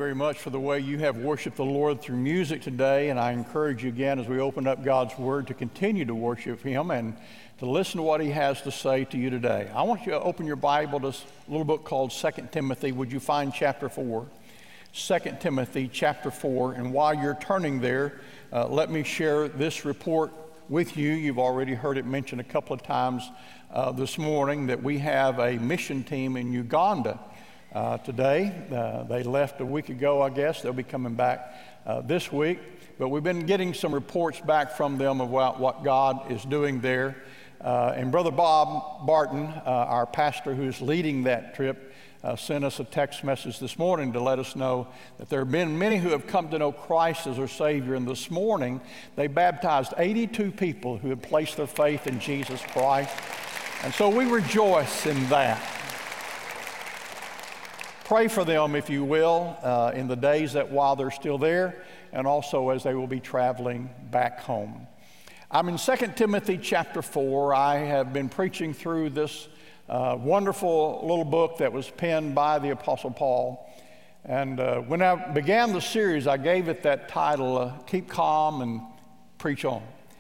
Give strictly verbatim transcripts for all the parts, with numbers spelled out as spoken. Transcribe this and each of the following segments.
very much for the way you have worshiped the Lord through music today, and I encourage you again as we open up God's Word to continue to worship Him and to listen to what He has to say to you today. I want you to open your Bible to a little book called Second Timothy. Would you find chapter four? Second Timothy chapter four, and while you're turning there, uh, let me share this report with you. You've already heard it mentioned a couple of times uh, this morning that we have a mission team in Uganda uh, today. Uh, they left a week ago, I guess. They'll be coming back uh, this week. But we've been getting some reports back from them about what God is doing there. Uh, and Brother Bob Barton, uh, our pastor who's leading that trip, Uh, sent us a text message this morning to let us know that there have been many who have come to know Christ as their Savior, and this morning they baptized eighty-two people who had placed their faith in Jesus Christ, and so we rejoice in that. Pray for them, if you will, uh, in the days that while they're still there, and also as they will be traveling back home. I'm in Second Timothy chapter four. I have been preaching through this Uh, wonderful little book that was penned by the Apostle Paul. And uh, when I began the series, I gave it that title, uh, Keep Calm and Preach On.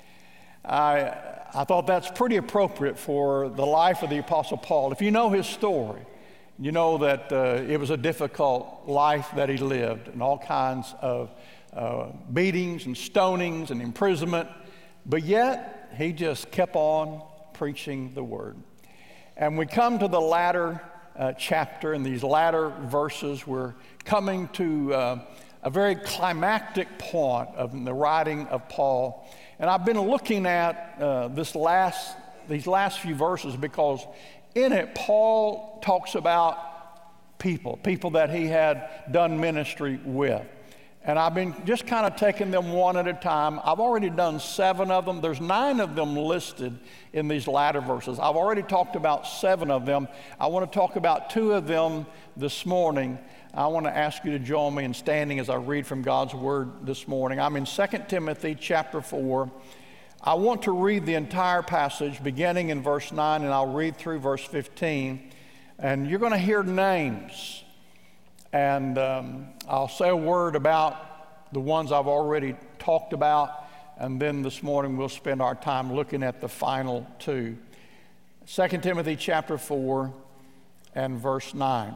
I, I thought that's pretty appropriate for the life of the Apostle Paul. If you know his story, you know that uh, it was a difficult life that he lived, and all kinds of uh, beatings and stonings and imprisonment, but yet he just kept on preaching the word. And we come to the latter uh, chapter, and these latter verses, we're coming to uh, a very climactic point of the writing of Paul. And I've been looking at uh, this last, these last few verses because in it, Paul talks about people, people that he had done ministry with. And I've been just kind of taking them one at a time. I've already done seven of them. There's nine of them listed in these latter verses. I've already talked about seven of them. I want to talk about two of them this morning. I want to ask you to join me in standing as I read from God's Word this morning. I'm in Second Timothy chapter four. I want to read the entire passage beginning in verse nine, and I'll read through verse fifteen. And you're going to hear names. And um, I'll say a word about the ones I've already talked about, and then this morning we'll spend our time looking at the final two. Second Timothy chapter four and verse nine.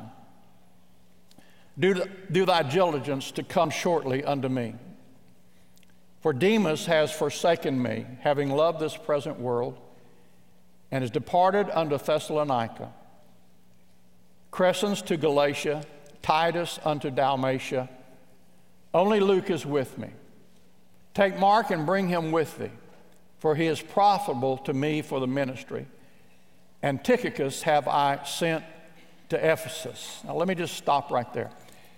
Do, do thy diligence to come shortly unto me. For Demas has forsaken me, having loved this present world, and is departed unto Thessalonica. Crescens to Galatia, Titus unto Dalmatia. Only Luke is with me. Take Mark and bring him with thee, for he is profitable to me for the ministry. And Tychicus have I sent to Ephesus. Now let me just stop right there.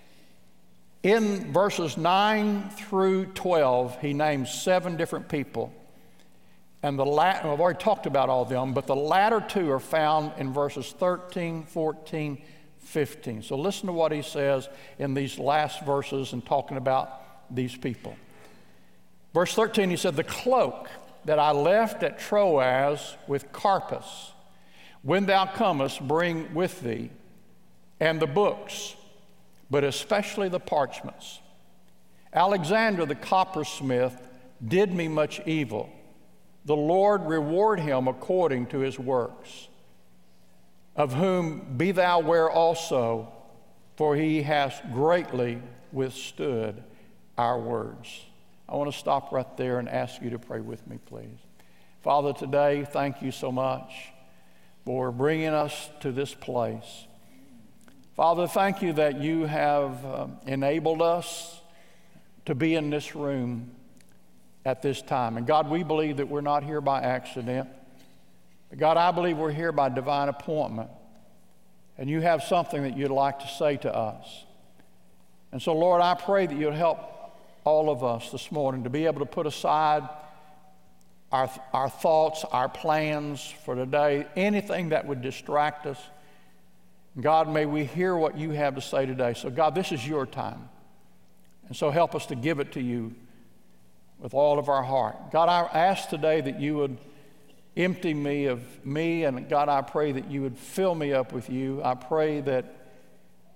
In verses nine through twelve, he names seven different people. And the la- I've already talked about all of them, but the latter two are found in verses thirteen, fourteen, fifteen. So listen to what he says in these last verses and talking about these people. Verse thirteen, he said, the cloak that I left at Troas with Carpus, when thou comest, bring with thee, and the books, but especially the parchments. Alexander the coppersmith did me much evil. The Lord reward him according to his works. Of whom be thou aware also, for he has greatly withstood our words. I want to stop right there and ask you to pray with me, please. Father, today, thank you so much for bringing us to this place. Father, thank you that you have um, enabled us to be in this room at this time. And God, we believe that we're not here by accident. God, I believe we're here by divine appointment, and you have something that you'd like to say to us. And so, Lord, I pray that you'll help all of us this morning to be able to put aside our, our thoughts, our plans for today, anything that would distract us. God, may we hear what you have to say today. So, God, this is your time. And so help us to give it to you with all of our heart. God, I ask today that you would empty me of me, and God, I pray that you would fill me up with you. I pray that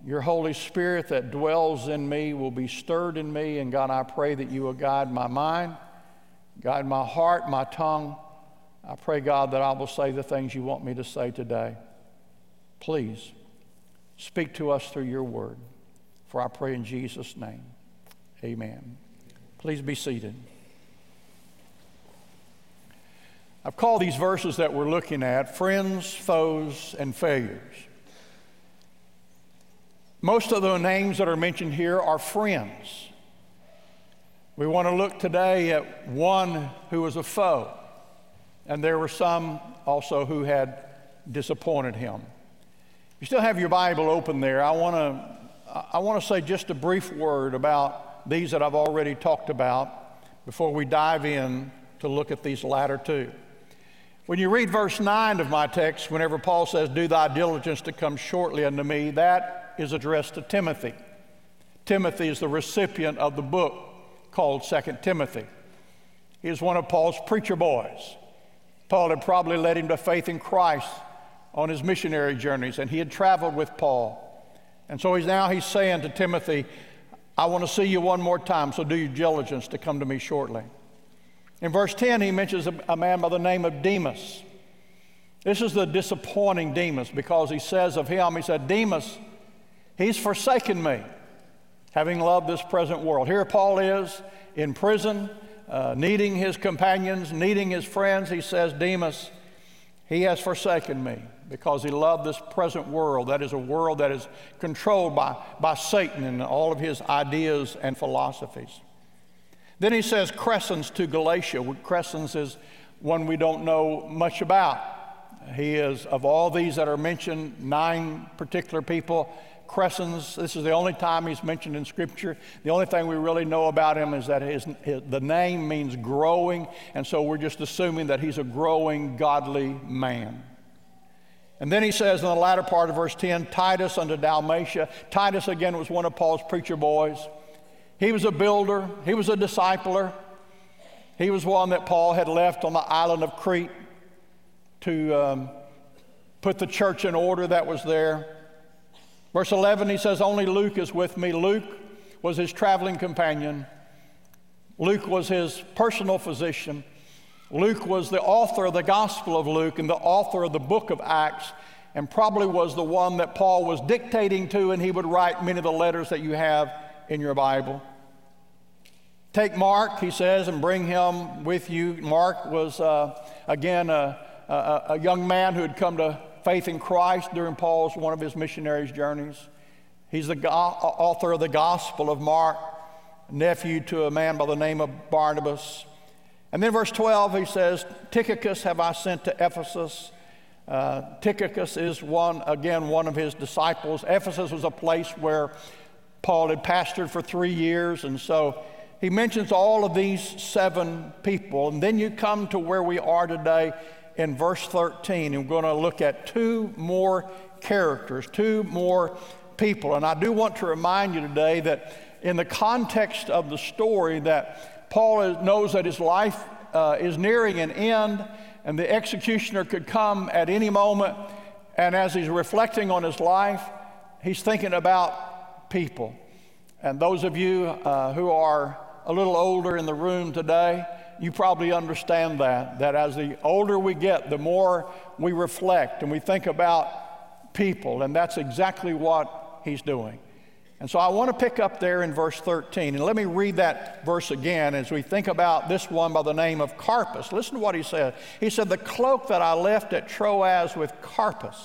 your Holy Spirit that dwells in me will be stirred in me. And God, I pray that you will guide my mind, guide my heart, my tongue. I pray, God, that I will say the things you want me to say today. Please speak to us through your word. For I pray in Jesus' name, amen. Please be seated. I've called these verses that we're looking at friends, foes, and failures. Most of the names that are mentioned here are friends. We want to look today at one who was a foe, and there were some also who had disappointed him. If you still have your Bible open there, I want to I want to say just a brief word about these that I've already talked about before we dive in to look at these latter two. When you read verse nine of my text, whenever Paul says, "Do thy diligence to come shortly unto me," that is addressed to Timothy. Timothy is the recipient of the book called Second Timothy. He is one of Paul's preacher boys. Paul had probably led him to faith in Christ on his missionary journeys, and he had traveled with Paul. And so he's now he's saying to Timothy, I want to see you one more time, so do your diligence to come to me shortly. In verse ten, he mentions a, a man by the name of Demas. This is the disappointing Demas, because he says of him, he said, Demas, he's forsaken me, having loved this present world. Here Paul is in prison, uh, needing his companions, needing his friends. He says, Demas, he has forsaken me because he loved this present world. That is a world that is controlled by, by Satan and all of his ideas and philosophies. Then he says Crescens to Galatia. Crescens is one we don't know much about. He is, of all these that are mentioned, nine particular people, Crescens, this is the only time he's mentioned in Scripture. The only thing we really know about him is that his, his, the name means growing, and so we're just assuming that he's a growing, godly man. And then he says in the latter part of verse ten, Titus unto Dalmatia. Titus, again, was one of Paul's preacher boys. He was a builder. He was a discipler. He was one that Paul had left on the island of Crete to um, put the church in order that was there. Verse eleven, he says, only Luke is with me. Luke was his traveling companion. Luke was his personal physician. Luke was the author of the Gospel of Luke and the author of the book of Acts, and probably was the one that Paul was dictating to, and he would write many of the letters that you have in your Bible. Take Mark, he says, and bring him with you. Mark was, uh, again, a, a, a young man who had come to faith in Christ during Paul's, one of his missionaries' journeys. He's the go- author of the Gospel of Mark, nephew to a man by the name of Barnabas. And then verse twelve, he says, Tychicus have I sent to Ephesus. Uh, Tychicus is one, again, one of his disciples. Ephesus was a place where Paul had pastored for three years, and so he mentions all of these seven people. And then you come to where we are today in verse thirteen, and we're going to look at two more characters, two more people. And I do want to remind you today that in the context of the story, that Paul is, knows that his life uh, is nearing an end, and the executioner could come at any moment. And as he's reflecting on his life, he's thinking about people. And those of you uh, who are a little older in the room today, you probably understand that, that as the older we get, the more we reflect and we think about people, and that's exactly what he's doing. And so I want to pick up there in verse thirteen, and let me read that verse again as we think about this one by the name of Carpus. Listen to what he said. He said, the cloak that I left at Troas with Carpus,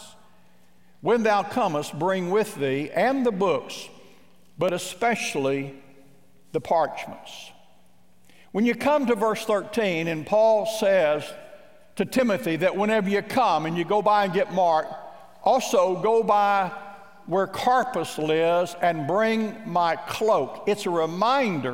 when thou comest, bring with thee, and the books, but especially the parchments. When you come to verse thirteen, and Paul says to Timothy that whenever you come and you go by and get Mark, also go by where Carpus lives and bring my cloak. It's a reminder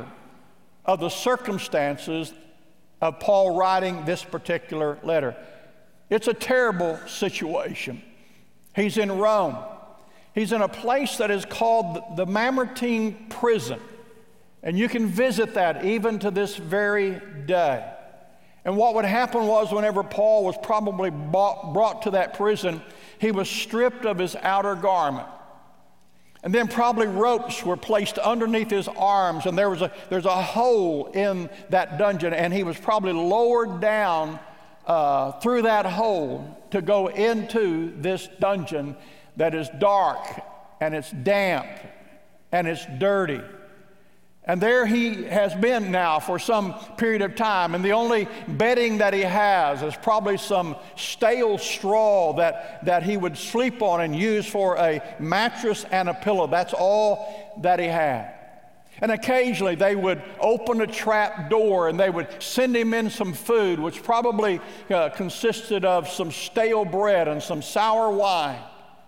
of the circumstances of Paul writing this particular letter. It's a terrible situation. He's in Rome. He's in a place that is called the Mamertine prison. And you can visit that even to this very day. And what would happen was, whenever Paul was probably brought, brought to that prison, he was stripped of his outer garment. And then probably ropes were placed underneath his arms, and there was a, there's a hole in that dungeon, and he was probably lowered down uh, through that hole to go into this dungeon that is dark, and it's damp, and it's dirty. And there he has been now for some period of time, and the only bedding that he has is probably some stale straw that, that he would sleep on and use for a mattress and a pillow. That's all that he had. And occasionally they would open a trap door and they would send him in some food, which probably uh, consisted of some stale bread and some sour wine.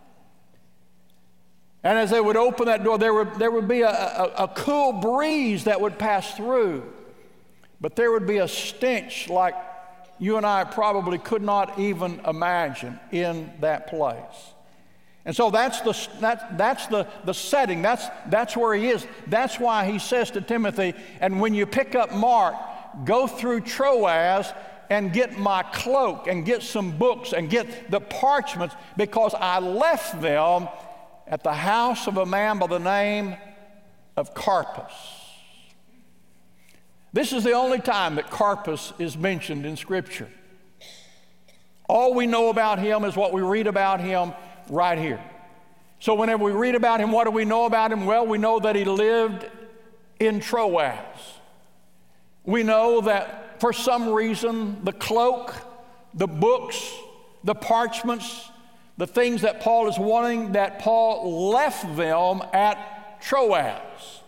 And as they would open that door, there would, there would be a, a, a cool breeze that would pass through. But there would be a stench like you and I probably could not even imagine in that place. And so that's the, that, that's the, the setting. That's, that's where he is. That's why he says to Timothy, and when you pick up Mark, go through Troas and get my cloak and get some books and get the parchments, because I left them at the house of a man by the name of Carpus. This is the only time that Carpus is mentioned in Scripture. All we know about him is what we read about him right here. So whenever we read about him, what do we know about him? Well, we know that he lived in Troas. We know that for some reason the cloak, the books, the parchments, the things that Paul is wanting, that Paul left them at Troas.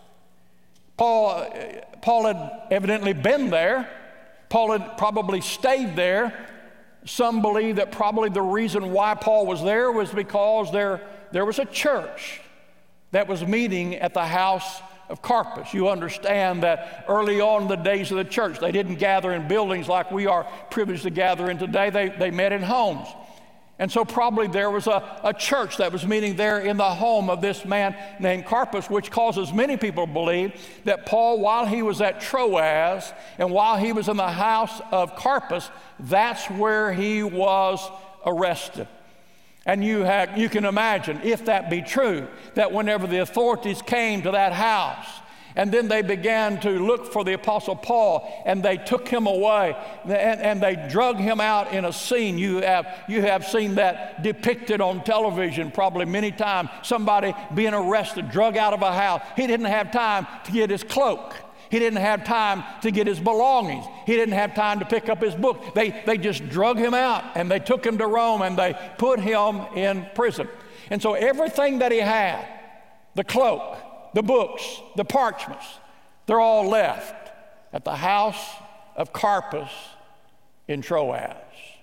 Paul, Paul had evidently been there. Paul had probably stayed there. Some believe that probably the reason why Paul was there was because there, there was a church that was meeting at the house of Carpus. You understand that early on in the days of the church, they didn't gather in buildings like we are privileged to gather in today. They, they met in homes. And so probably there was a, a church that was meeting there in the home of this man named Carpus, which causes many people to believe that Paul, while he was at Troas and while he was in the house of Carpus, that's where he was arrested. And you, have, you can imagine, if that be true, that whenever the authorities came to that house, and then they began to look for the Apostle Paul, and they took him away, and, and they drug him out in a scene. You have, you have seen that depicted on television probably many times, somebody being arrested, drug out of a house. He didn't have time to get his cloak. He didn't have time to get his belongings. He didn't have time to pick up his book. They, they just drug him out, and they took him to Rome, and they put him in prison. And so everything that he had, the cloak, the books, the parchments, they're all left at the house of Carpus in Troas.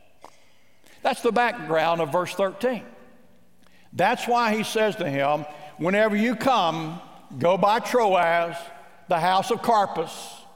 That's the background of verse thirteen. That's why he says to him, whenever you come, go by Troas, the house of Carpus,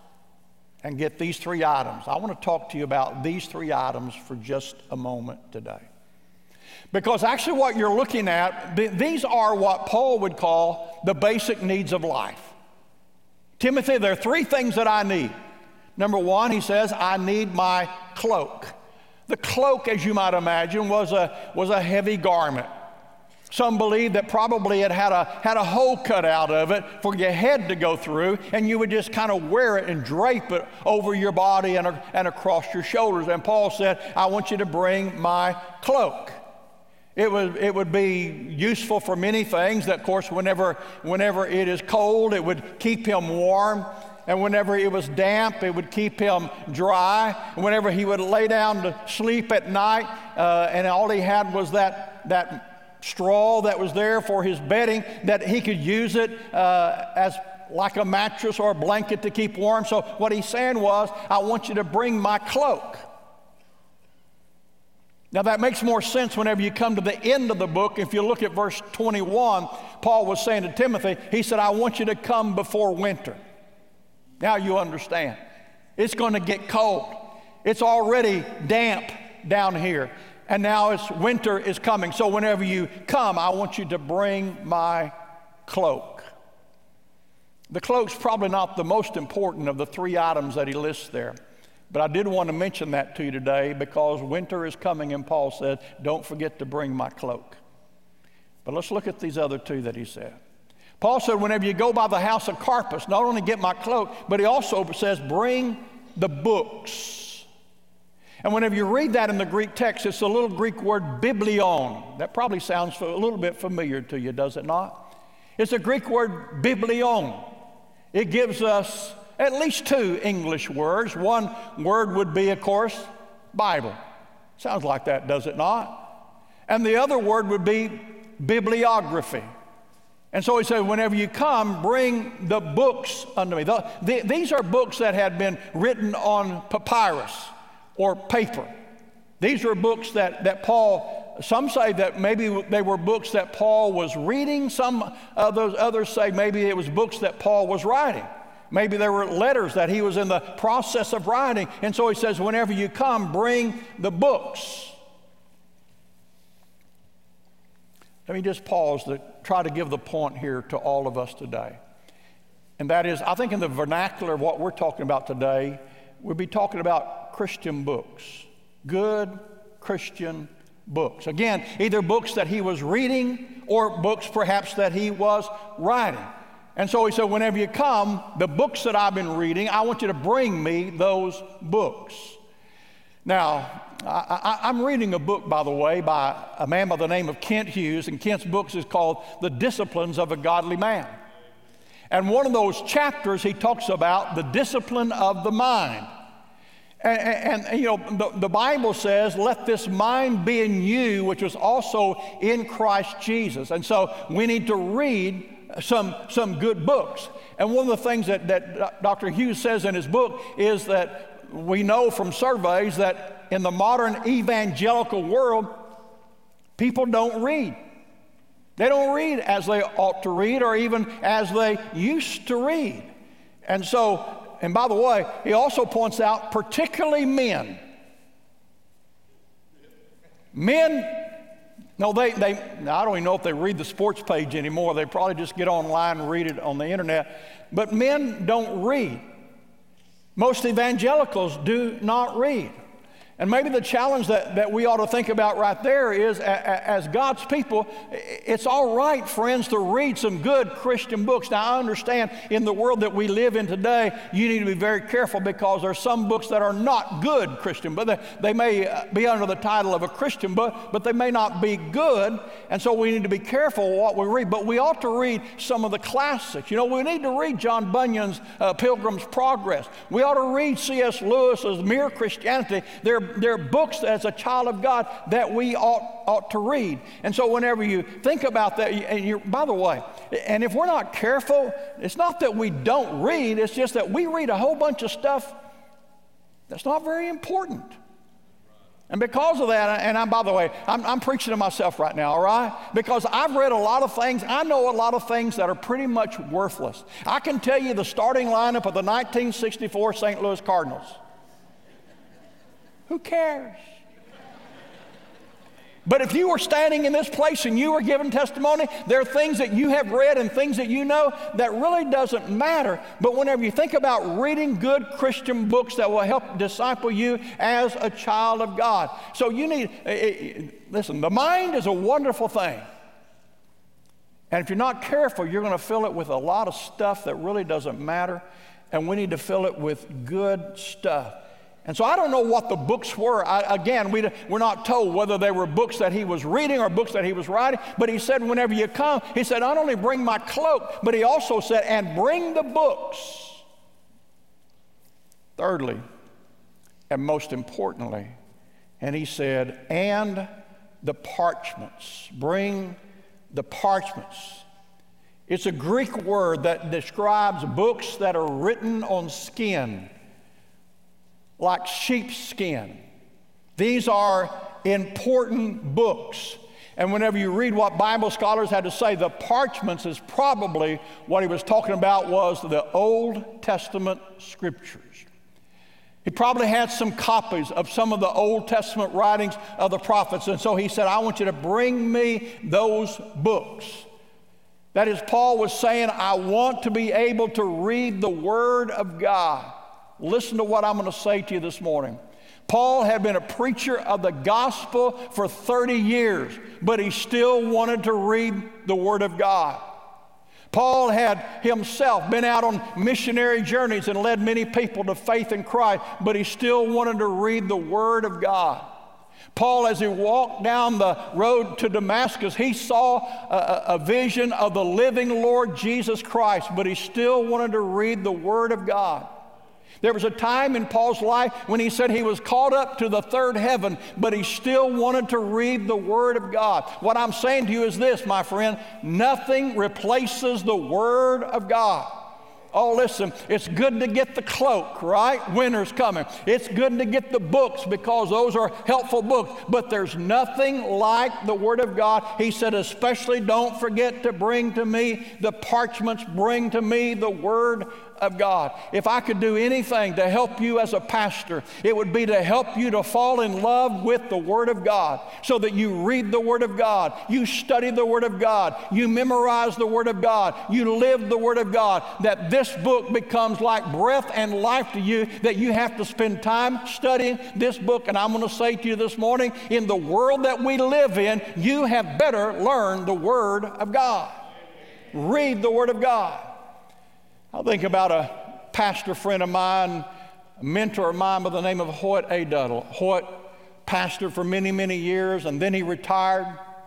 and get these three items. I want to talk to you about these three items for just a moment today. Because actually what you're looking at, these are what Paul would call the basic needs of life. Timothy, there are three things that I need. Number one, he says, I need my cloak. The cloak, as you might imagine, was a, was a heavy garment. Some believe that probably it had a, had a hole cut out of it for your head to go through, and you would just kind of wear it and drape it over your body and, and across your shoulders. And Paul said, I want you to bring my cloak. It would, it would be useful for many things. That, of course, whenever, whenever it is cold, it would keep him warm. And whenever it was damp, it would keep him dry. And whenever he would lay down to sleep at night, uh, and all he had was that, that straw that was there for his bedding, that he could use it uh, as like a mattress or a blanket to keep warm. So what he's saying was, I want you to bring my cloak. Now that makes more sense whenever you come to the end of the book. If you look at verse twenty-one, Paul was saying to Timothy, he said, I want you to come before winter. Now you understand. It's going to get cold. It's already damp down here. And now it's winter is coming. So whenever you come, I want you to bring my cloak. The cloak's probably not the most important of the three items that he lists there. But I did want to mention that to you today because winter is coming, and Paul said, don't forget to bring my cloak. But let's look at these other two that he said. Paul said, whenever you go by the house of Carpus, not only get my cloak, but he also says, bring the books. And whenever you read that in the Greek text, it's a little Greek word, biblion. That probably sounds a little bit familiar to you, does it not? It's a Greek word, biblion. It gives us at least two English words. One word would be, of course, Bible. Sounds like that, does it not? And the other word would be bibliography. And so he said, whenever you come, bring the books unto me. The, the, these are books that had been written on papyrus or paper. These are books that, that Paul, some say that maybe they were books that Paul was reading. Some others, others say maybe it was books that Paul was writing. Maybe there were letters that he was in the process of writing. And so he says, whenever you come, bring the books. Let me just pause to try to give the point here to all of us today. And that is, I think in the vernacular of what we're talking about today, we'll be talking about Christian books. Good Christian books. Again, either books that he was reading or books perhaps that he was writing. And so he said, whenever you come, the books that I've been reading, I want you to bring me those books. Now, I, I, I'm reading a book, by the way, by a man by the name of Kent Hughes, and Kent's book is called The Disciplines of a Godly Man. And one of those chapters, he talks about the discipline of the mind. And, and, and you know, the, the Bible says, let this mind be in you, which was also in Christ Jesus. And so we need to read some, some good books. And one of the things that, that Doctor Hughes says in his book is that we know from surveys that in the modern evangelical world, people don't read. They don't read as they ought to read or even as they used to read. And so, and by the way, he also points out particularly men. Men, no, they, they, I don't even know if they read the sports page anymore. They probably just get online and read it on the internet. But men don't read. Most evangelicals do not read. And maybe the challenge that, that we ought to think about right there is, a, a, as God's people, it's all right, friends, to read some good Christian books. Now, I understand in the world that we live in today, you need to be very careful because there are some books that are not good Christian, but they, they may be under the title of a Christian book, but they may not be good. And so we need to be careful what we read. But we ought to read some of the classics. You know, we need to read John Bunyan's uh, Pilgrim's Progress. We ought to read C S Lewis's Mere Christianity. They're There are books as a child of God that we ought, ought to read. And so whenever you think about that, and you're, by the way, and if we're not careful, it's not that we don't read, it's just that we read a whole bunch of stuff that's not very important. And because of that, and I'm, by the way, I'm, I'm preaching to myself right now, all right? Because I've read a lot of things. I know a lot of things that are pretty much worthless. I can tell you the starting lineup of the nineteen sixty-four Saint Louis Cardinals. Who cares? But if you were standing in this place and you were giving testimony, there are things that you have read and things that you know that really doesn't matter. But whenever you think about reading good Christian books that will help disciple you as a child of God. So you need, listen, the mind is a wonderful thing. And if you're not careful, you're going to fill it with a lot of stuff that really doesn't matter. And we need to fill it with good stuff. And so I don't know what the books were. I, again, we, we're not told whether they were books that he was reading or books that he was writing. But he said, whenever you come, he said, not only bring my cloak, but he also said, and bring the books. Thirdly, and most importantly, and he said, and the parchments. Bring the parchments. It's a Greek word that describes books that are written on skin, like sheepskin. These are important books. And whenever you read what Bible scholars had to say, the parchments is probably what he was talking about was the Old Testament scriptures. He probably had some copies of some of the Old Testament writings of the prophets. And so he said, I want you to bring me those books. That is, Paul was saying, I want to be able to read the Word of God. Listen to what I'm going to say to you this morning. Paul had been a preacher of the gospel for thirty years, but he still wanted to read the Word of God. Paul had himself been out on missionary journeys and led many people to faith in Christ, but he still wanted to read the Word of God. Paul, as he walked down the road to Damascus, he saw a, a vision of the living Lord Jesus Christ, but he still wanted to read the Word of God. There was a time in Paul's life when he said he was caught up to the third heaven, but he still wanted to read the Word of God. What I'm saying to you is this, my friend, nothing replaces the Word of God. Oh, listen, it's good to get the cloak, right? Winter's coming. It's good to get the books because those are helpful books, but there's nothing like the Word of God. He said, especially don't forget to bring to me the parchments, bring to me the Word of God. If I could do anything to help you as a pastor, it would be to help you to fall in love with the Word of God so that you read the Word of God, you study the Word of God, you memorize the Word of God, you live the Word of God, that this book becomes like breath and life to you, that you have to spend time studying this book. And I'm going to say to you this morning, in the world that we live in, you have better learn the Word of God. Read the Word of God. I think about a pastor friend of mine, a mentor of mine by the name of Hoyt A. Duddle. Hoyt pastored for many, many years, and then he retired.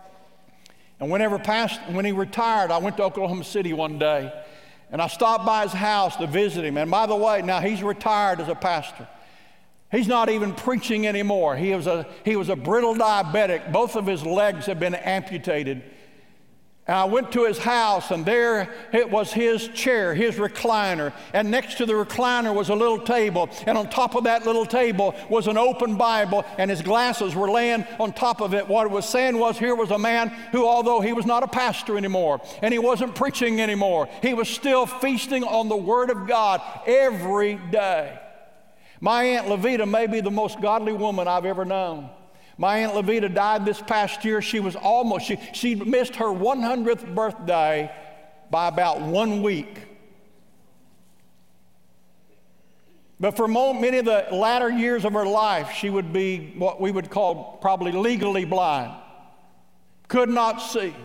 And whenever past, when he retired, I went to Oklahoma City one day, and I stopped by his house to visit him. And by the way, now he's retired as a pastor. He's not even preaching anymore. He was a, he was a brittle diabetic. Both of his legs have been amputated. And I went to his house, and there it was his chair, his recliner. And next to the recliner was a little table. And on top of that little table was an open Bible, and his glasses were laying on top of it. What it was saying was, here was a man who, although he was not a pastor anymore, and he wasn't preaching anymore, he was still feasting on the Word of God every day. My Aunt Levita may be the most godly woman I've ever known. My Aunt Levita died this past year. She was almost, she, she missed her one hundredth birthday by about one week. But for many of the latter years of her life, she would be what we would call probably legally blind. Could not see.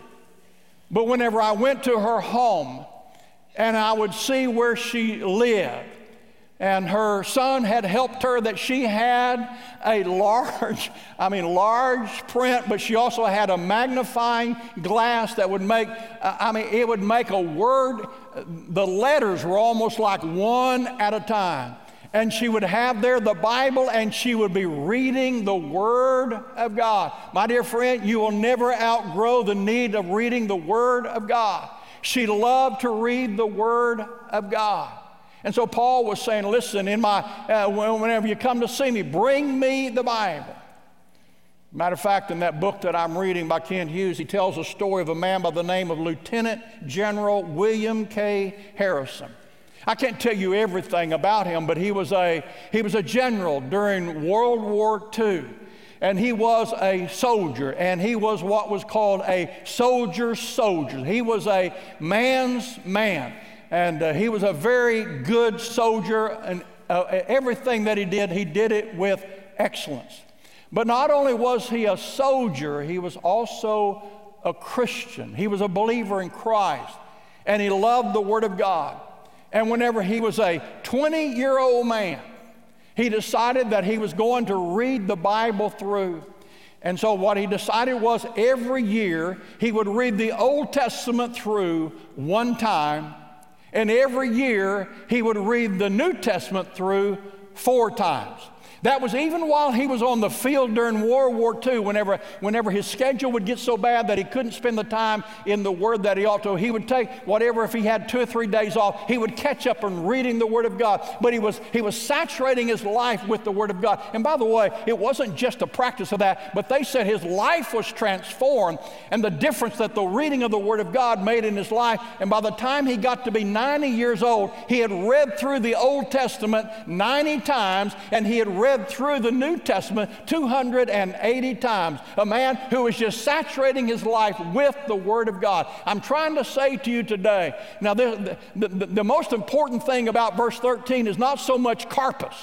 But whenever I went to her home and I would see where she lived, and her son had helped her, that she had a large, I mean large print, but she also had a magnifying glass that would make, uh, I mean it would make a word, the letters were almost like one at a time. And she would have there the Bible, and she would be reading the Word of God. My dear friend, you will never outgrow the need of reading the Word of God. She loved to read the Word of God. And so Paul was saying, listen, in my, uh, whenever you come to see me, bring me the Bible. Matter of fact, in that book that I'm reading by Ken Hughes, he tells a story of a man by the name of Lieutenant General William K. Harrison. I can't tell you everything about him, but he was a, he was a general during World War Two. And he was a soldier, and he was what was called a soldier's soldier. He was a man's man. And uh, he was a very good soldier, and uh, everything that he did, he did it with excellence. But not only was he a soldier, he was also a Christian. He was a believer in Christ, and he loved the Word of God. And whenever he was a twenty-year-old man, he decided that he was going to read the Bible through. And so what he decided was every year he would read the Old Testament through one time, and every year he would read the New Testament through four times. That was even while he was on the field during World War Two, whenever, whenever his schedule would get so bad that he couldn't spend the time in the Word that he ought to. He would take whatever, if he had two or three days off, he would catch up on reading the Word of God. But he was, he was saturating his life with the Word of God. And by the way, it wasn't just a practice of that, but they said his life was transformed, and the difference that the reading of the Word of God made in his life. And by the time he got to be ninety years old, he had read through the Old Testament ninety times, and he had read through the New Testament two hundred eighty times. A man who was just saturating his life with the Word of God. I'm trying to say to you today, now the, the, the, the most important thing about verse thirteen is not so much Carpus.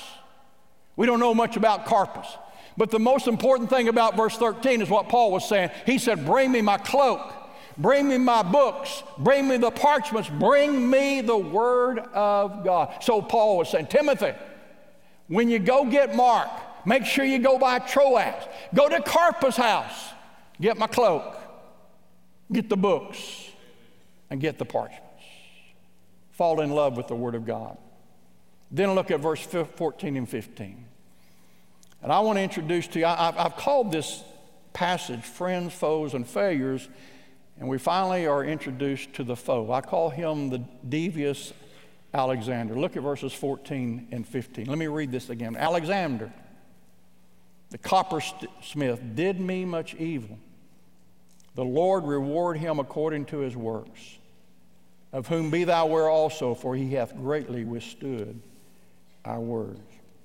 We don't know much about Carpus. But the most important thing about verse thirteen is what Paul was saying. He said, bring me my cloak. Bring me my books. Bring me the parchments. Bring me the Word of God. So Paul was saying, Timothy, when you go get Mark, make sure you go by Troas. Go to Carpus' house. Get my cloak. Get the books. And get the parchments. Fall in love with the Word of God. Then look at verse fourteen and fifteen. And I want to introduce to you, I, I've called this passage Friends, Foes, and Failures, and we finally are introduced to the foe. I call him the devious Alexander. Look at verses fourteen and fifteen. Let me read this again. Alexander, the coppersmith, did me much evil. The Lord reward him according to his works, of whom be thou aware also, for he hath greatly withstood our words.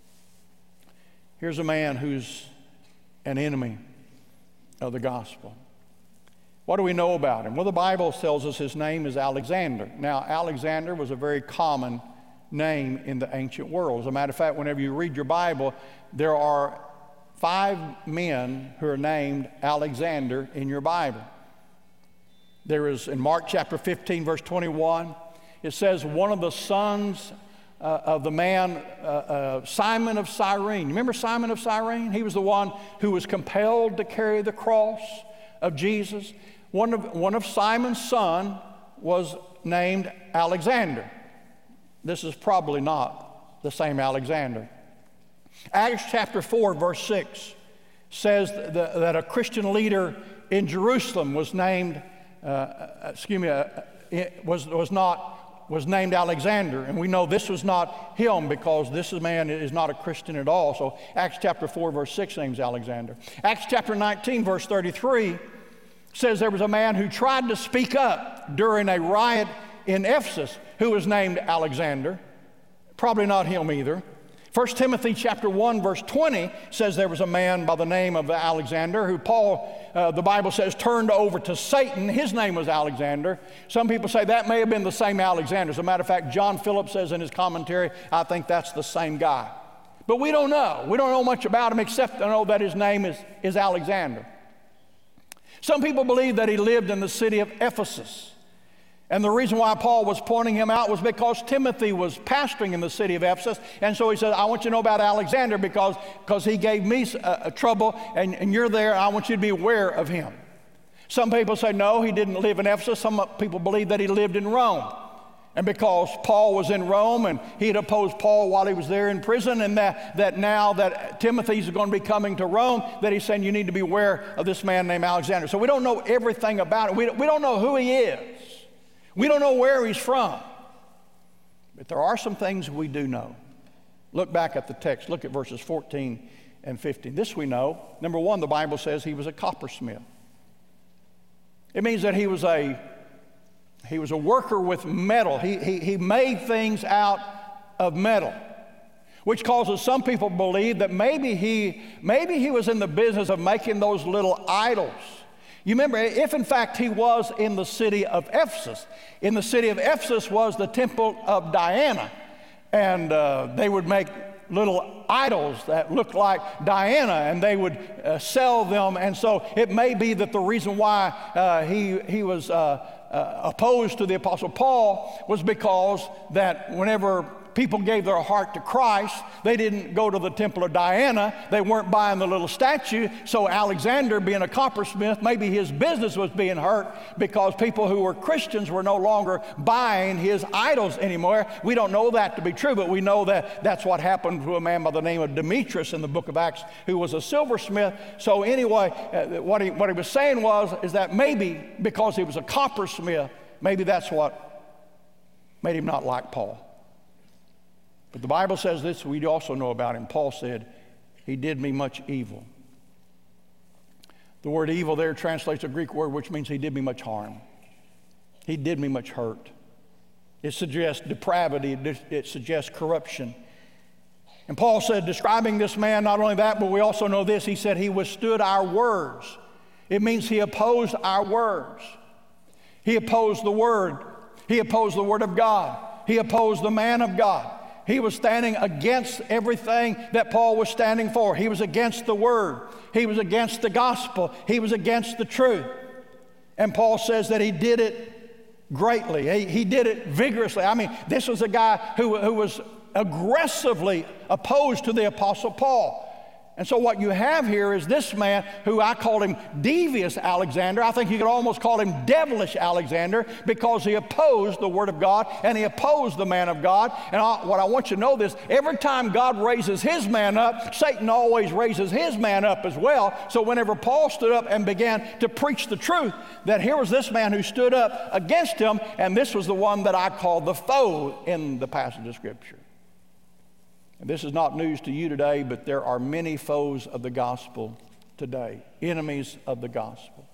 Here's a man who's an enemy of the gospel. What do we know about him? Well, the Bible tells us his name is Alexander. Now, Alexander was a very common name in the ancient world. As a matter of fact, whenever you read your Bible, there are five men who are named Alexander in your Bible. There is, in Mark chapter fifteen, verse twenty-one, it says one of the sons uh, of the man, uh, uh, Simon of Cyrene. Remember Simon of Cyrene? He was the one who was compelled to carry the cross of Jesus. One of, one of Simon's sons was named Alexander. This is probably not the same Alexander. Acts chapter four, verse six says that, that a Christian leader in Jerusalem was named, uh, excuse me, uh, was, was not, was named Alexander. And we know this was not him because this man is not a Christian at all. So Acts chapter four, verse six names Alexander. Acts chapter nineteen, verse thirty-three says there was a man who tried to speak up during a riot in Ephesus who was named Alexander. Probably not him either. First Timothy chapter one, verse twenty says there was a man by the name of Alexander who Paul, uh, the Bible says, turned over to Satan. His name was Alexander. Some people say that may have been the same Alexander. As a matter of fact, John Phillips says in his commentary, I think that's the same guy. But we don't know. We don't know much about him except to know that his name is, is Alexander. Some people believe that he lived in the city of Ephesus. And the reason why Paul was pointing him out was because Timothy was pastoring in the city of Ephesus. And so he said, I want you to know about Alexander because, because he gave me uh, trouble and, and you're there. I want you to be aware of him. Some people say, no, he didn't live in Ephesus. Some people believe that he lived in Rome. And because Paul was in Rome and he had opposed Paul while he was there in prison, and that, that now that Timothy's going to be coming to Rome, that he's saying you need to be aware of this man named Alexander. So we don't know everything about it. We, we don't know who he is. We don't know where he's from. But there are some things we do know. Look back at the text. Look at verses fourteen and fifteen. This we know. Number one, the Bible says he was a coppersmith. It means that he was a He was a worker with metal. He, he, he made things out of metal, which causes some people to believe that maybe he, maybe he was in the business of making those little idols. You remember, if in fact he was in the city of Ephesus, in the city of Ephesus was the temple of Diana, and uh, they would make little idols that looked like Diana, and they would uh, sell them. And so it may be that the reason why uh, he, he was uh, uh, opposed to the Apostle Paul was because that whenever people gave their heart to Christ, they didn't go to the temple of Diana. They weren't buying the little statue. So Alexander, being a coppersmith, maybe his business was being hurt because people who were Christians were no longer buying his idols anymore. We don't know that to be true, but we know that that's what happened to a man by the name of Demetrius in the book of Acts, who was a silversmith. So anyway, uh, what he, what he was saying was is that maybe because he was a coppersmith, maybe that's what made him not like Paul. But the Bible says this, we also know about him. Paul said, he did me much evil. The word evil there translates a Greek word which means he did me much harm. He did me much hurt. It suggests depravity. It suggests corruption. And Paul said, describing this man, not only that, but we also know this. He said he withstood our words. It means he opposed our words. He opposed the word. He opposed the word of God. He opposed the man of God. He was standing against everything that Paul was standing for. He was against the word. He was against the gospel. He was against the truth. And Paul says that he did it greatly. He, he did it vigorously. I mean, this was a guy who, who was aggressively opposed to the Apostle Paul. And so what you have here is this man who I called him devious Alexander. I think you could almost call him devilish Alexander, because he opposed the Word of God and he opposed the man of God. And I, what I want you to know this, every time God raises his man up, Satan always raises his man up as well. So whenever Paul stood up and began to preach the truth, that here was this man who stood up against him, and this was the one that I called the foe in the passage of Scripture. And this is not news to you today, but there are many foes of the gospel today, enemies of the gospel.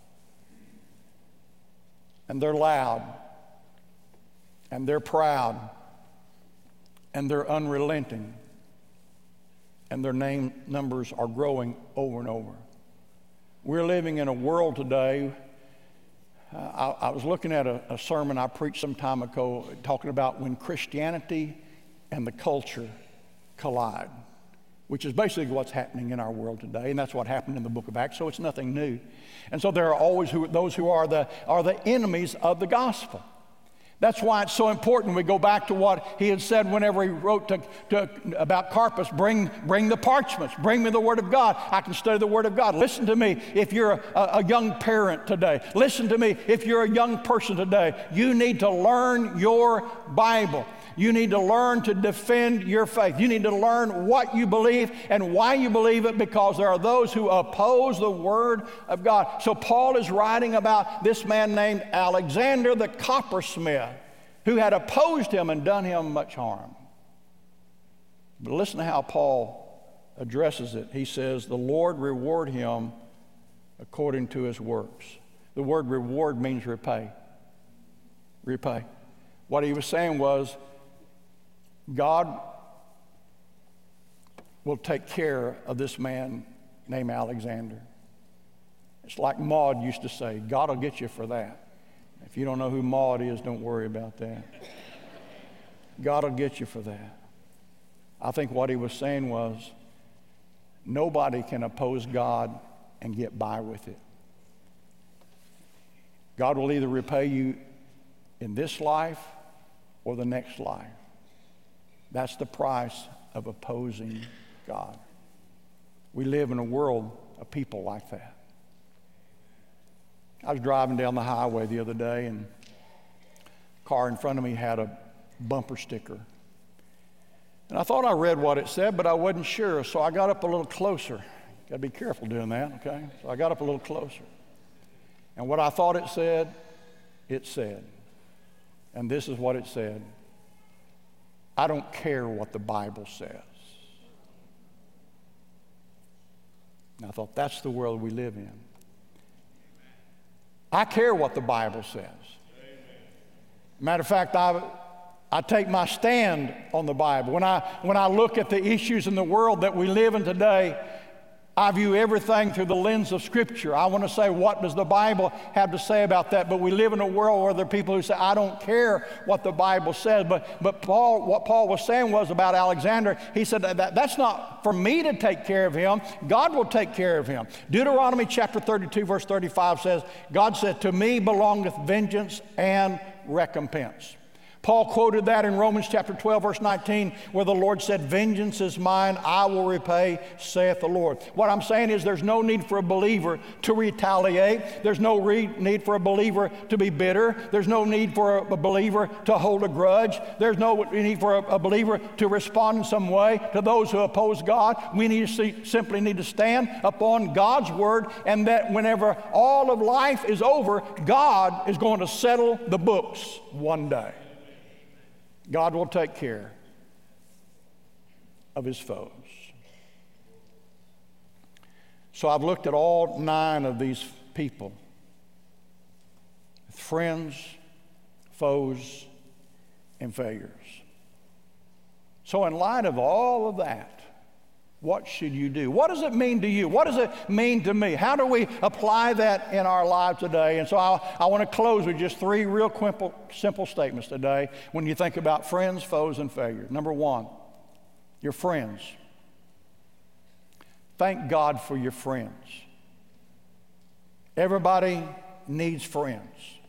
And they're loud, and they're proud, and they're unrelenting, and their name numbers are growing over and over. We're living in a world today. Uh, I, I was looking at a, a sermon I preached some time ago talking about when Christianity and the culture collide, which is basically what's happening in our world today, and that's what happened in the book of Acts, so it's nothing new. And so there are always who, those who are the, are the enemies of the gospel. That's why it's so important. We go back to what he had said whenever he wrote to, to, about Carpus, bring, bring the parchments, bring me the Word of God. I can study the Word of God. Listen to me if you're a, a young parent today. Listen to me if you're a young person today. You need to learn your Bible. You need to learn to defend your faith. You need to learn what you believe and why you believe it, because there are those who oppose the Word of God. So Paul is writing about this man named Alexander the coppersmith, who had opposed him and done him much harm. But listen to how Paul addresses it. He says, the Lord reward him according to his works. The word reward means repay. Repay. What he was saying was, God will take care of this man named Alexander. It's like Maud used to say, God will get you for that. If you don't know who Maud is, don't worry about that. God will get you for that. I think what he was saying was, nobody can oppose God and get by with it. God will either repay you in this life or the next life. That's the price of opposing God. We live in a world of people like that. I was driving down the highway the other day, and a car in front of me had a bumper sticker. And I thought I read what it said, but I wasn't sure, so I got up a little closer. Got to be careful doing that, okay? So I got up a little closer. And what I thought it said, it said. And this is what it said. I don't care what the Bible says. And I thought, that's the world we live in. I care what the Bible says. Matter of fact, I, I take my stand on the Bible. When I, when I look at the issues in the world that we live in today, I view everything through the lens of Scripture. I want to say, what does the Bible have to say about that? But we live in a world where there are people who say, I don't care what the Bible says. But, but Paul, what Paul was saying was about Alexander, he said, that, that's not for me to take care of him. God will take care of him. Deuteronomy chapter thirty-two, verse thirty-five says, God said, to me belongeth vengeance and recompense. Paul quoted that in Romans chapter twelve, verse nineteen, where the Lord said, vengeance is mine, I will repay, saith the Lord. What I'm saying is there's no need for a believer to retaliate. There's no re- need for a believer to be bitter. There's no need for a, a believer to hold a grudge. There's no need for a, a believer to respond in some way to those who oppose God. We need to see, simply need to stand upon God's word, and that whenever all of life is over, God is going to settle the books one day. God will take care of his foes. So I've looked at all nine of these people. Friends, foes, and failures. So in light of all of that, what should you do? What does it mean to you? What does it mean to me? How do we apply that in our lives today? And so I, I want to close with just three real simple, simple statements today when you think about friends, foes, and failures. Number one, your friends. Thank God for your friends. Everybody needs friends.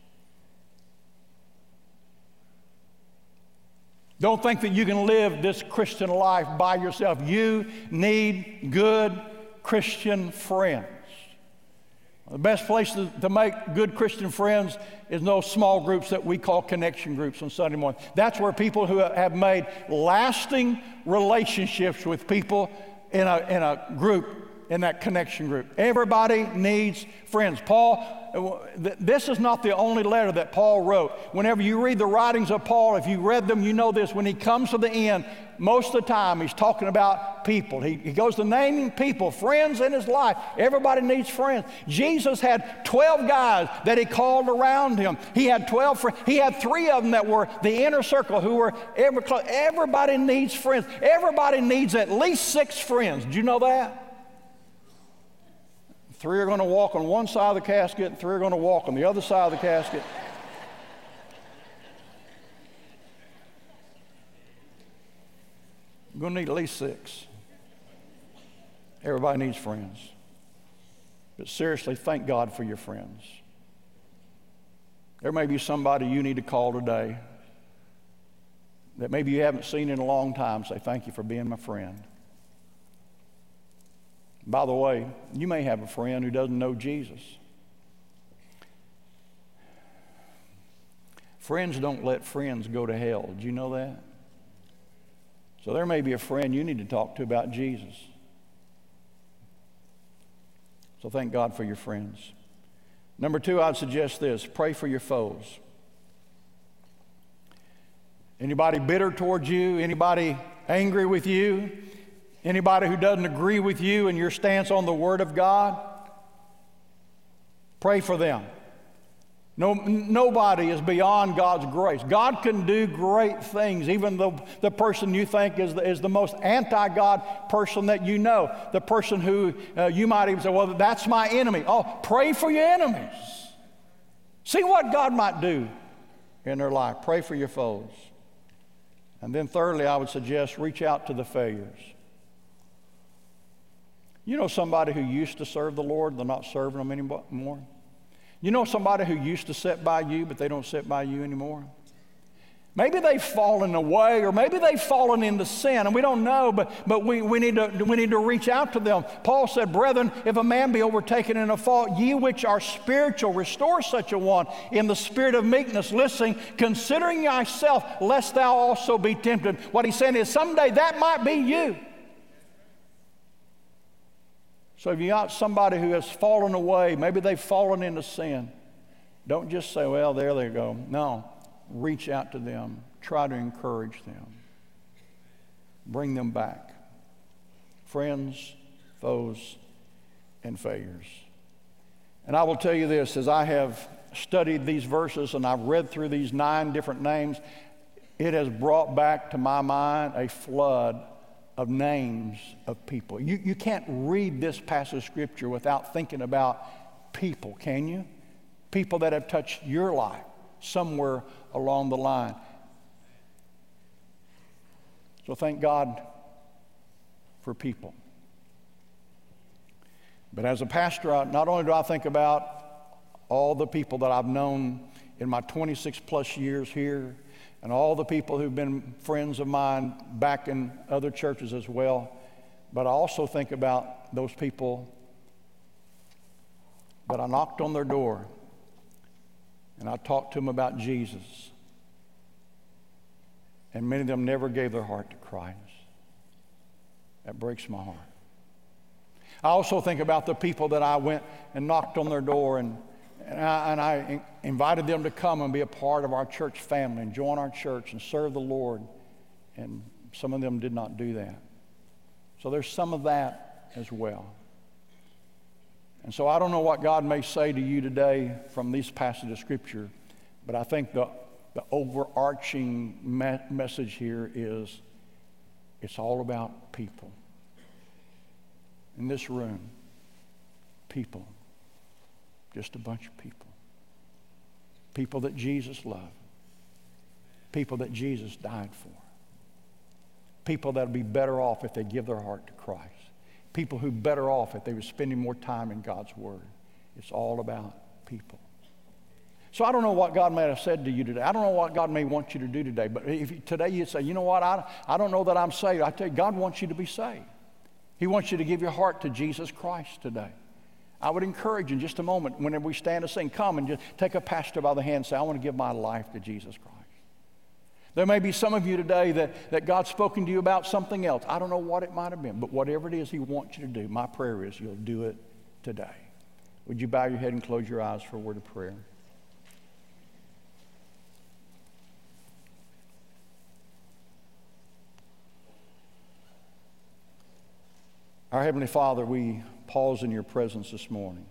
Don't think that you can live this Christian life by yourself. You need good Christian friends. The best place to, to make good Christian friends is those small groups that we call connection groups on Sunday morning. That's where people who have made lasting relationships with people in a, in a group, in that connection group. Everybody needs friends. Paul, this is not the only letter that Paul wrote. Whenever you read the writings of Paul, if you read them, you know this. When he comes to the end, most of the time he's talking about people. He, he goes to naming people, friends in his life. Everybody needs friends. Jesus had twelve guys that he called around him. He had twelve friends. He had three of them that were the inner circle who were ever close. Everybody needs friends. Everybody needs at least six friends. Did you know that? Three are going to walk on one side of the casket, and three are going to walk on the other side of the casket. You're going to need at least six. Everybody needs friends. But seriously, thank God for your friends. There may be somebody you need to call today that maybe you haven't seen in a long time. Say, thank you for being my friend. By the way, you may have a friend who doesn't know Jesus. Friends don't let friends go to hell. Did you know that? So there may be a friend you need to talk to about Jesus. So thank God for your friends. Number two, I'd suggest this: pray for your foes. Anybody bitter towards you? Anybody angry with you? Anybody who doesn't agree with you and your stance on the Word of God? Pray for them. No, nobody is beyond God's grace. God can do great things, even though the person you think is the, is the most anti-God person that you know, the person who uh, you might even say, well, that's my enemy. Oh, pray for your enemies. See what God might do in their life. Pray for your foes. And then thirdly, I would suggest reach out to the failures. You know somebody who used to serve the Lord, they're not serving Him anymore? You know somebody who used to sit by you, but they don't sit by you anymore? Maybe they've fallen away, or maybe they've fallen into sin, and we don't know, but, but we, we, need to, we need to reach out to them. Paul said, brethren, if a man be overtaken in a fault, ye which are spiritual, restore such a one in the spirit of meekness, listening, considering thyself, lest thou also be tempted. What he's saying is someday that might be you. So if you got somebody who has fallen away, maybe they've fallen into sin, don't just say, well, there they go. No, reach out to them. Try to encourage them. Bring them back. Friends, foes, and failures. And I will tell you this, as I have studied these verses and I've read through these nine different names, it has brought back to my mind a flood of names of people. You, you can't read this passage of Scripture without thinking about people, can you? People that have touched your life somewhere along the line. So thank God for people. But as a pastor, I, not only do I think about all the people that I've known in my twenty-six plus years here, and all the people who've been friends of mine back in other churches as well. But I also think about those people that I knocked on their door and I talked to them about Jesus. And many of them never gave their heart to Christ. That breaks my heart. I also think about the people that I went and knocked on their door and And I, and I invited them to come and be a part of our church family and join our church and serve the Lord. And some of them did not do that. So there's some of that as well. And so I don't know what God may say to you today from these passages of Scripture, but I think the, the overarching me- message here is it's all about people. In this room, people. Just a bunch of people. People that Jesus loved. People that Jesus died for. People that would be better off if they give their heart to Christ. People who are better off if they were spending more time in God's Word. It's all about people. So I don't know what God may have said to you today. I don't know what God may want you to do today. But if you, today you say, you know what, I, I don't know that I'm saved. I tell you, God wants you to be saved. He wants you to give your heart to Jesus Christ today. I would encourage you in just a moment, whenever we stand to sing, come and just take a pastor by the hand and say, I want to give my life to Jesus Christ. There may be some of you today that, that God's spoken to you about something else. I don't know what it might have been, but whatever it is He wants you to do, my prayer is you'll do it today. Would you bow your head and close your eyes for a word of prayer? Our Heavenly Father, we pause in your presence this morning.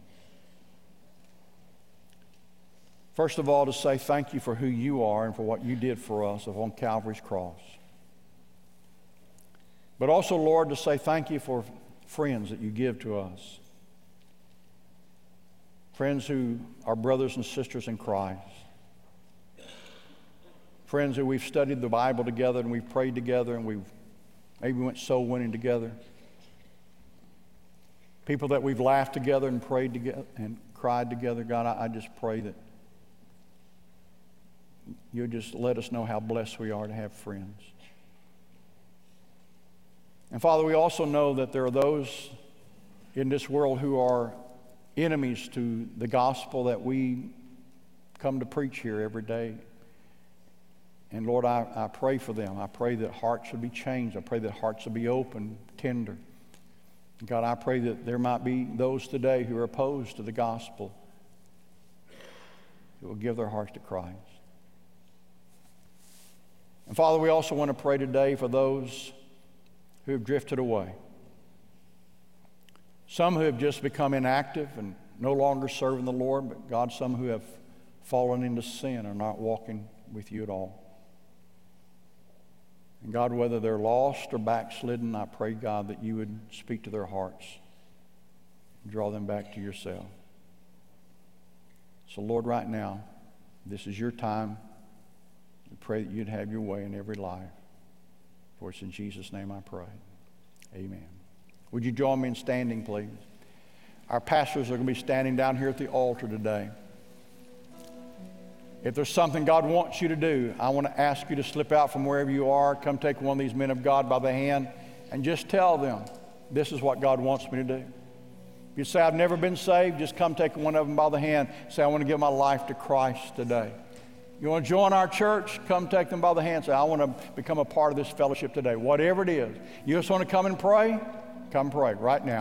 First of all, to say thank you for who you are and for what you did for us on Calvary's cross. But also, Lord, to say thank you for friends that you give to us. Friends who are brothers and sisters in Christ. Friends who we've studied the Bible together and we've prayed together and we've maybe went soul winning together. People that we've laughed together and prayed together and cried together. God, I, I just pray that you'll just let us know how blessed we are to have friends. And Father, we also know that there are those in this world who are enemies to the gospel that we come to preach here every day. And Lord, I, I pray for them. I pray that hearts would be changed. I pray that hearts would be open, tender. God, I pray that there might be those today who are opposed to the gospel who will give their hearts to Christ. And Father, we also want to pray today for those who have drifted away. Some who have just become inactive and no longer serving the Lord, but God, some who have fallen into sin are not walking with you at all. And God, whether they're lost or backslidden, I pray, God, that you would speak to their hearts and draw them back to yourself. So, Lord, right now, this is your time. We pray that you'd have your way in every life. For it's in Jesus' name I pray. Amen. Would you join me in standing, please? Our pastors are going to be standing down here at the altar today. If there's something God wants you to do, I want to ask you to slip out from wherever you are, come take one of these men of God by the hand, and just tell them, this is what God wants me to do. If you say, I've never been saved, just come take one of them by the hand. Say, I want to give my life to Christ today. You want to join our church? Come take them by the hand. Say, I want to become a part of this fellowship today. Whatever it is. You just want to come and pray? Come pray right now.